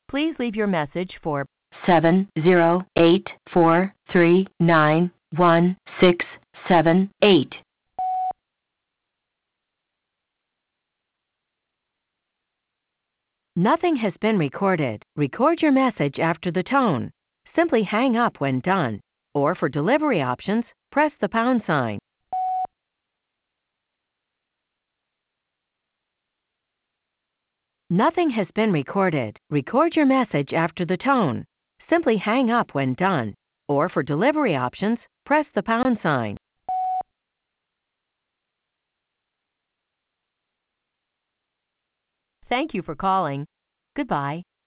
Please leave your message for 708-439-1678. Nothing has been recorded. Record your message after the tone. Simply hang up when done. Or for delivery options, press the pound sign. Nothing has been recorded. Record your message after the tone. Simply hang up when done. Or for delivery options, press the pound sign. Thank you for calling. Goodbye.